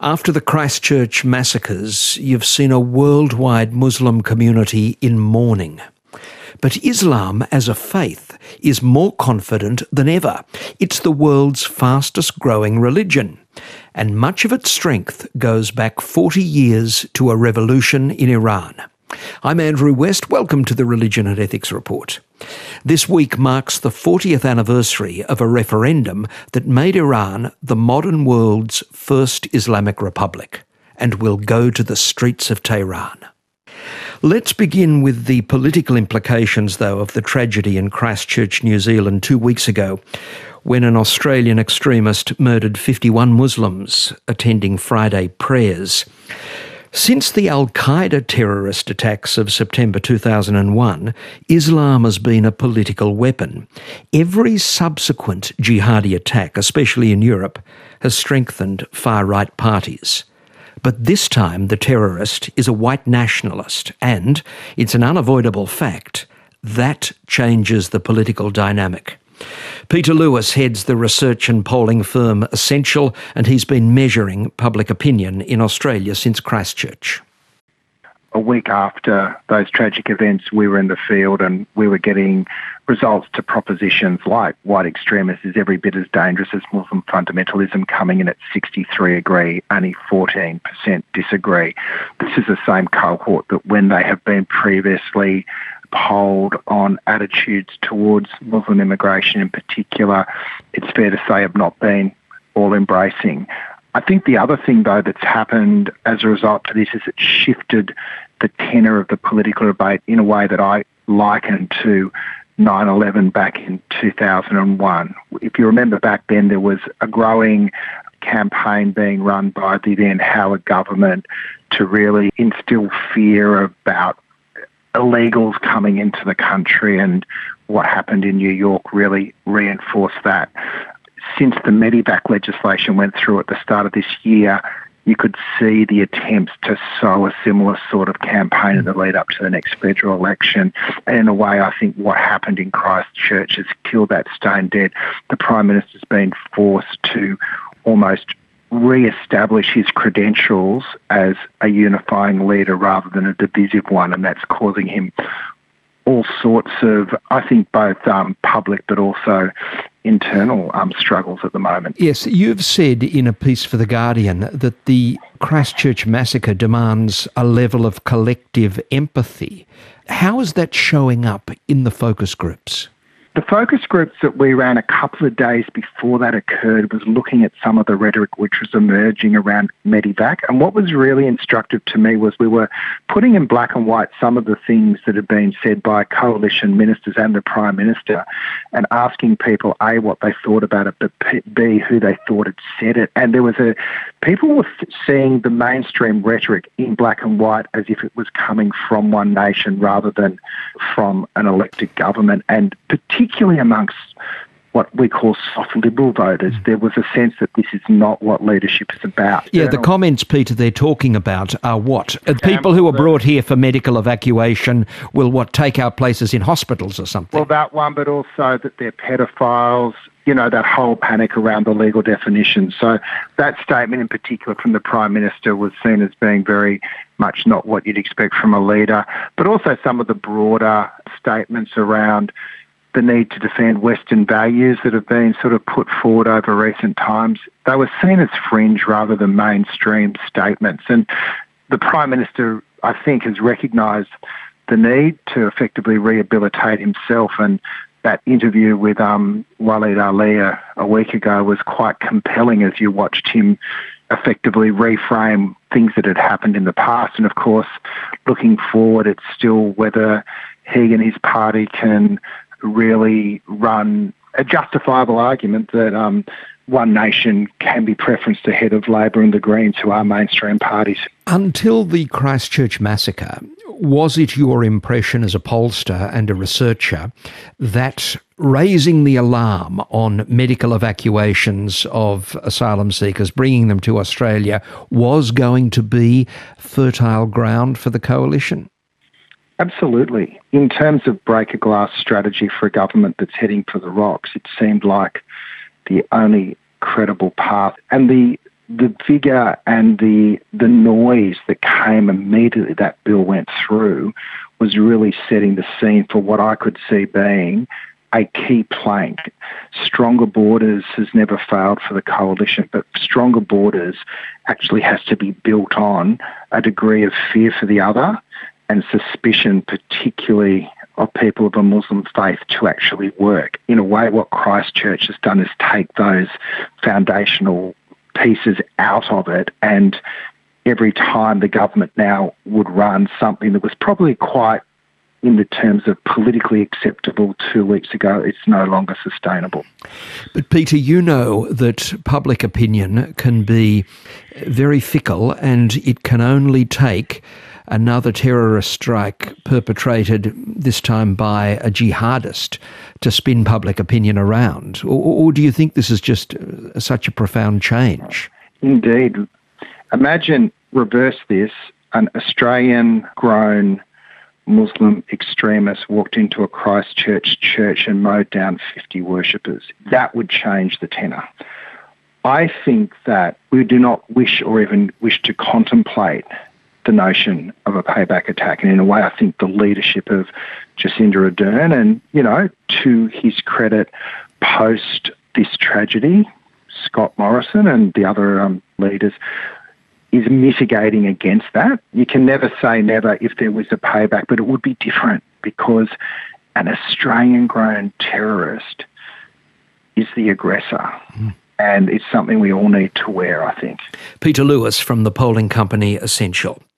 After the Christchurch massacres, you've seen a worldwide Muslim community in mourning. But Islam as a faith is more confident than ever. It's the world's fastest growing religion. And much of its strength goes back 40 years to a revolution in Iran. I'm Andrew West. Welcome to the Religion and Ethics Report. This week marks the 40th anniversary of a referendum that made Iran the modern world's first Islamic republic and will go to the streets of Tehran. Let's begin with the political implications, though, of the tragedy in Christchurch, New Zealand 2 weeks ago, when an Australian extremist murdered 51 Muslims attending Friday prayers. Since the Al-Qaeda terrorist attacks of September 2001, Islam has been a political weapon. Every subsequent jihadi attack, especially in Europe, has strengthened far-right parties. But this time the terrorist is a white nationalist, and it's an unavoidable fact that changes the political dynamic. Peter Lewis heads the research and polling firm Essential, and he's been measuring public opinion in Australia since Christchurch. A week after those tragic events, we were in the field and we were getting results to propositions like white extremism is every bit as dangerous as Muslim fundamentalism, coming in at 63 agree, only 14% disagree. This is the same cohort that when they have been previously polled on attitudes towards Muslim immigration in particular, it's fair to say have not been all-embracing. I think the other thing, though, that's happened as a result of this is it shifted the tenor of the political debate in a way that I liken to 9/11 back in 2001. If you remember back then, there was a growing campaign being run by the then Howard government to really instill fear about illegals coming into the country, and what happened in New York really reinforced that. Since the Medivac legislation went through at the start of this year, you could see the attempts to sow a similar sort of campaign in the lead up to the next federal election. And in a way, I think what happened in Christchurch has killed that stone dead. The Prime Minister's been forced to almost re-establish his credentials as a unifying leader rather than a divisive one, and that's causing him all sorts of, I think, both public but also internal struggles at the moment. Yes, you've said in a piece for The Guardian that the Christchurch massacre demands a level of collective empathy. How is that showing up in the focus groups? The focus groups that we ran a couple of days before that occurred was looking at some of the rhetoric which was emerging around Medivac. And what was really instructive to me was we were putting in black and white some of the things that had been said by coalition ministers and the Prime Minister, and asking people, A, what they thought about it, but B, who they thought had said it. And there was people were seeing the mainstream rhetoric in black and white as if it was coming from one nation rather than from an elected government. And particularly amongst what we call soft liberal voters, there was a sense that this is not what leadership is about. Yeah, the comments, Peter, they're talking about are what? People who are brought here for medical evacuation will, take our places in hospitals or something? Well, that one, but also that they're pedophiles, that whole panic around the legal definition. So that statement in particular from the Prime Minister was seen as being very much not what you'd expect from a leader, but also some of the broader statements around the need to defend Western values that have been sort of put forward over recent times. They were seen as fringe rather than mainstream statements. And the Prime Minister, I think, has recognised the need to effectively rehabilitate himself, and that interview with Waleed Ali a week ago was quite compelling as you watched him effectively reframe things that had happened in the past. And of course, looking forward, it's still whether he and his party can really run a justifiable argument that one nation can be preferenced ahead of Labor and the Greens, who are mainstream parties. Until the Christchurch massacre, was it your impression as a pollster and a researcher that raising the alarm on medical evacuations of asylum seekers, bringing them to Australia, was going to be fertile ground for the coalition? Absolutely. In terms of break-a-glass strategy for a government that's heading for the rocks, it seemed like the only credible path. And the the vigour and the noise that came immediately that bill went through was really setting the scene for what I could see being a key plank. Stronger borders has never failed for the coalition, but stronger borders actually has to be built on a degree of fear for the other and suspicion, particularly of people of a Muslim faith, to actually work. In a way, what Christchurch has done is take those foundational pieces out of it, and every time the government now would run something that was probably quite in the terms of politically acceptable 2 weeks ago, it's no longer sustainable. But Peter, you know that public opinion can be very fickle, and it can only take another terrorist strike perpetrated this time by a jihadist to spin public opinion around. Or do you think this is just such a profound change? Indeed. Imagine, reverse this, an Australian-grown Muslim extremist walked into a Christchurch church and mowed down 50 worshippers. That would change the tenor. I think that we do not wish or even wish to contemplate the notion of a payback attack. And in a way, I think the leadership of Jacinda Ardern and, to his credit, post this tragedy, Scott Morrison and the other leaders, is mitigating against that. You can never say never if there was a payback, but it would be different because an Australian-grown terrorist is the aggressor. And it's something we all need to wear, I think. Peter Lewis from the polling company Essential.